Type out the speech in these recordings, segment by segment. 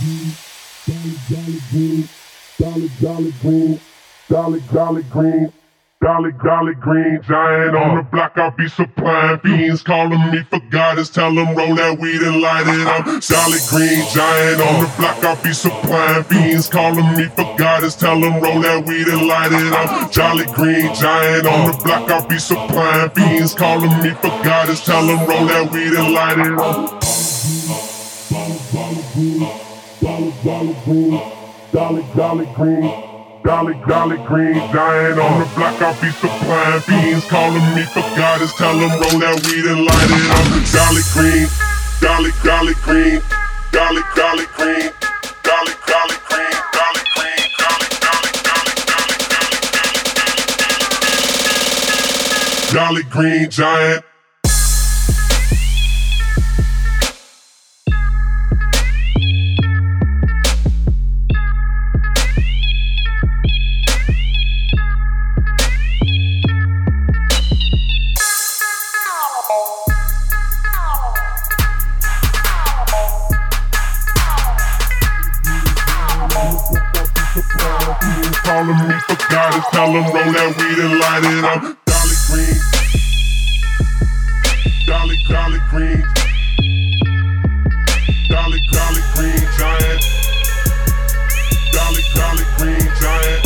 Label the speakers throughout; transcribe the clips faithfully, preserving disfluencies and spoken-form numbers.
Speaker 1: Jolly green, jolly jolly green, jolly jolly green, jolly jolly green giant on the block. I'll be supplying fiends calling me for goddess. Tell them roll that weed and light it up. Jolly green giant on the block. I'll be supplying fiends calling me for goddess. Tell them roll that weed and light it up. Jolly green giant on the block. I'll be supplying fiends calling me for goddess. Tell them roll that weed and light it up. Jolly, jolly green, jolly, jolly green, jolly, jolly green giant on the block. I'll be supplying fiends calling me for goddess. Tell them roll that weed and light it up. Jolly green, jolly, jolly green, jolly, jolly green, jolly, jolly green, jolly green, jolly, jolly, jolly, jolly, jolly, jolly green giant. Calling me for goddess, tell them roll that weed and light it up. Jolly green, jolly, jolly green, jolly, jolly green giant, jolly, jolly green giant.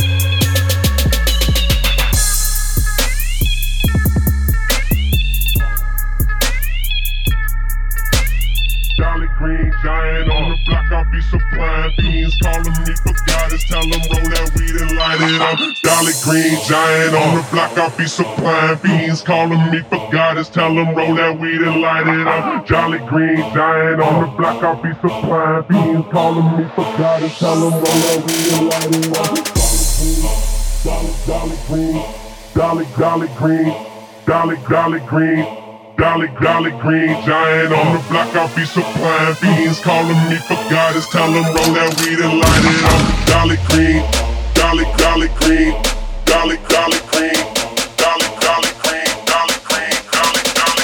Speaker 1: Jolly green giant on the block. I'll be supplying fiends calling me for goddess. Tell them roll that weed and light it up. Jolly green giant on the block. I'll be supplying fiends calling me for goddess. Tell them roll that weed and light it up. Jolly green giant on the block. I'll be supplying fiends calling me for goddess. Tell them roll that weed and light it up. Jolly, jolly green, jolly, jolly green, jolly, jolly green. Jolly, jolly green giant on the block. I'll be supplying fiends calling me for goddess. Tell them roll that weed and light it up. Jolly green, jolly, jolly green, jolly, jolly green, jolly, jolly green, jolly green, jolly, jolly,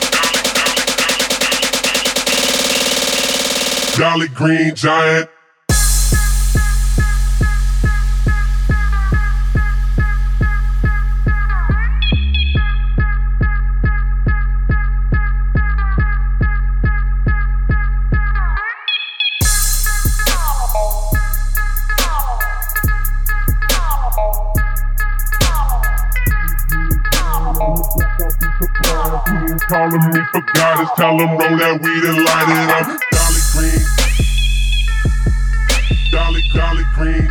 Speaker 1: jolly, jolly, jolly green giant. Calling me for goddess, tell them roll that weed and light it up. Jolly green, jolly, jolly green,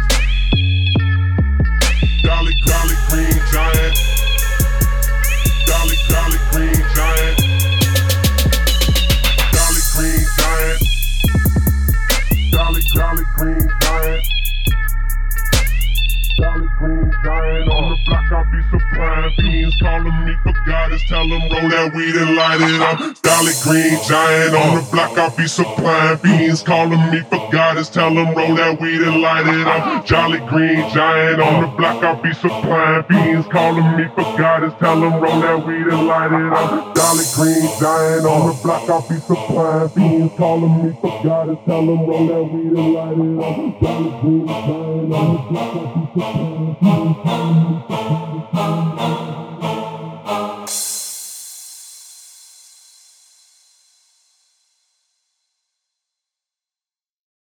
Speaker 1: jolly, jolly green giant, jolly, jolly green giant, jolly green giant, jolly, jolly green giant, jolly green giant on the block. I'll be supplying fiends calling me for goddess. Tell them roll that weed and light it up. Jolly green giant on the block. I'll be supplying fiends calling me for goddess. Tell them roll that weed and light it up. Jolly green giant on the block. I'll be supplying fiends calling me for goddess. Tell them roll that weed and light it up. Jolly green giant on the block. I'll be supplying fiends calling me for goddess. Tell them roll that weed and light it up. Jolly green giant on the block. I'll be supplying fiends calling me for